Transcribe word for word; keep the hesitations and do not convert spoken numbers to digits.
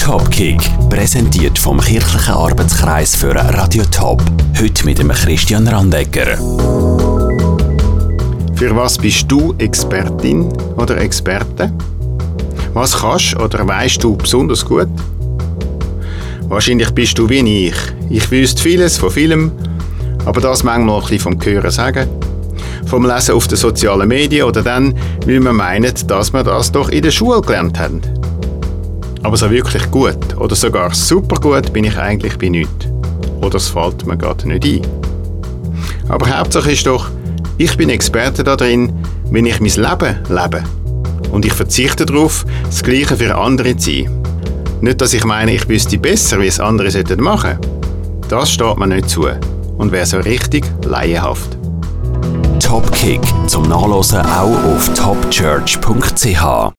Topkick, präsentiert vom Kirchlichen Arbeitskreis für Radio Top. Heute mit dem Christian Randegger. Für was bist du Expertin oder Experte? Was kannst oder weißt du besonders gut? Wahrscheinlich bist du wie ich. Ich wüsste vieles von vielem, aber das manchmal ein bisschen vom Hören sagen. Vom Lesen auf den sozialen Medien oder dann, weil wir meinen, dass wir das doch in der Schule gelernt haben. Aber so wirklich gut oder sogar super gut bin ich eigentlich bei nichts. Oder es fällt mir gerade nicht ein. Aber Hauptsache ist doch, ich bin Experte darin, wenn ich mein Leben lebe. Und ich verzichte darauf, das Gleiche für andere zu sein. Nicht, dass ich meine, ich wüsste besser, wie es andere machen sollten. Das steht mir nicht zu und wäre so richtig laienhaft. Topkick zum Nachlesen auch auf top church punkt c h.